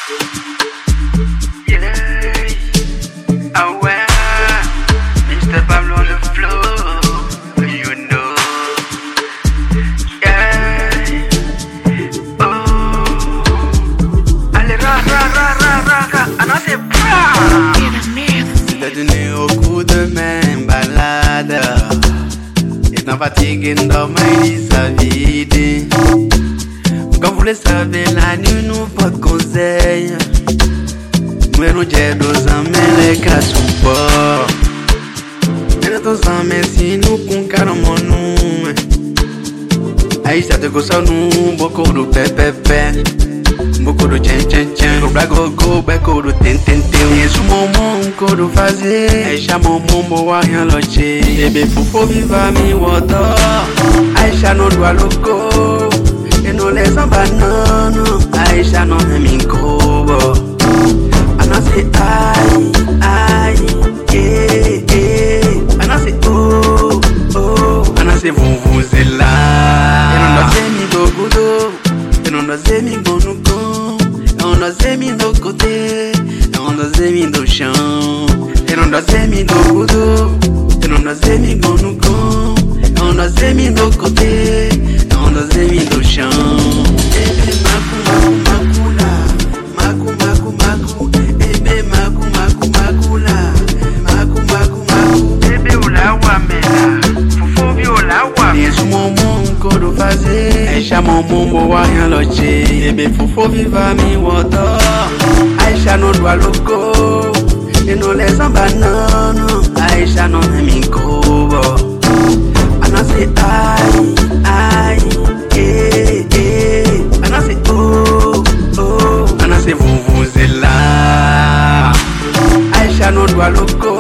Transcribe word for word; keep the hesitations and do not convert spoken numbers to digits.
Yeah, oh well, mister Pablo on the floor, you know. Yeah, oh, allez ra ra ra ra ra ra, ah c'est bra. T'as donné au coup de main balade, et t'en fatigué dans ma vie sa vie. Comme vous le savez, la nuit nous pas de conseil. Mais nous j'ai deux ans, mais les cas sont pas. Et nous tous en merci, nous conquérons mon nom. Aïcha te gosse nous, beaucoup de pépépé. Beaucoup de tchen tchen tchen. Go blago go, beaucoup de ten ten ten. Et sous mon monde, beaucoup de fazer. Aïcha mon monde, bois rien loché. Bébé faut vivre mi water. Aïcha non doit loco. Et nous les abandonnons. Aïcha non aime cobo. Ana c'est aïe, aïe, yeah, yeah. Ana c'est oh, oh. Ana c'est vous, vous êtes là. Et nous nous aimons beaucoup d'eau. Et nous nous aimons bon nous con. Et on nous aimons de côté. Et on nous aimons de champ. Et nous nous aimons beaucoup d'eau. Et nous nous aimons bon nous con. Et on nous aimons de côté. Et on nous aimons de champ. Ebe maku maku makula. Maku maku maku. Ebe maku maku makula. Maku maku maku. Bébé ou la wamela, fofo vi ou la wamela. Et sous mon monde qu'on doit faire. Aïcha mon monde bois rien loché. Ebe fofo viva mi water. Aïcha non doit loco. Et nous les abandonnons. Aïcha non aime cobo. Ana c'est aïe, aïe, yeah, yeah. Ana c'est oh, oh. Ana c'est vous, vous êtes là. Aïcha non doit loco.